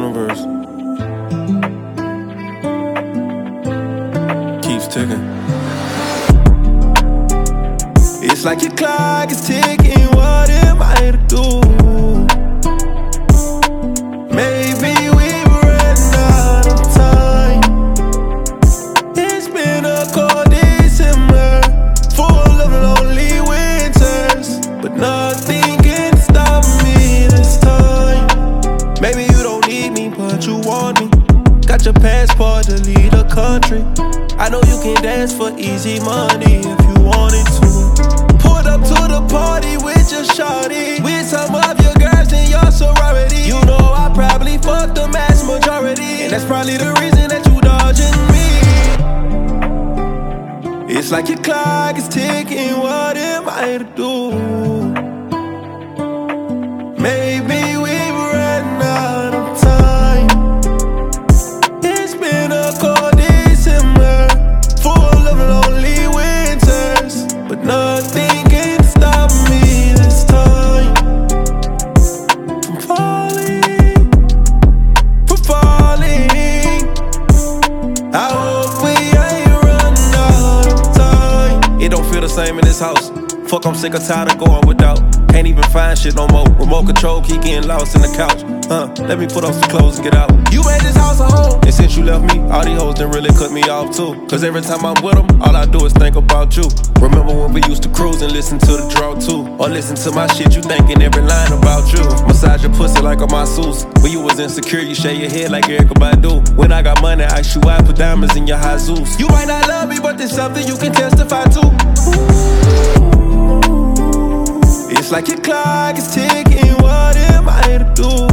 universe keeps ticking. It's like your clock is ticking. What am I to do? Maybe we've run out of time. It's been a cold December, full of lonely winters, but nothing can stop me this time. Maybe you don't need me, but you want me. Got your passport to leave the country. I know you can dance for easy money if you wanted to. Pulled up to the party with your shawty, with some of your girls in your sorority. You know I probably fucked the mass majority, and that's probably the reason that you dodging me. It's like your clock is ticking. What am I to do? Maybe we've run out of time. It's been a cold December, full of lonely winters, but nothing can stop me this time. From falling, from falling. I hope we ain't run out of time. It don't feel the same in this house. Fuck, I'm sick or tired of going without. Can't even find shit no more. Remote control, keep getting lost in the couch. Let me put on some clothes and get out. You made this house a home, and since you left me, all these hoes done really cut me off too. Cause every time I'm with them, all I do is think about you. Remember when we used to cruise and listen to the draw too? Or listen to my shit, you thinking every line about you. Massage your pussy like a masseuse. When you was insecure, you shake your head like Erykah Badu. When I got money, I shoot out, put diamonds in your high Zeus. You might not love me, but there's something you can testify to. It's like your clock is ticking. What am I to do?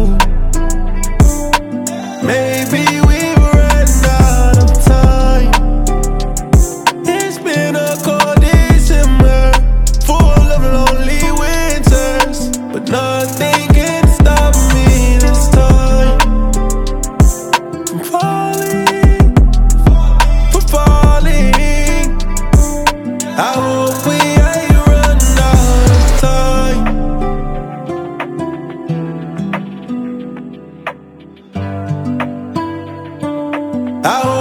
Maybe we've run out of time. It's been a cold December, full of lonely winters, but nothing can stop me this time. From falling, from falling. I hope we ain't run out of time. I hope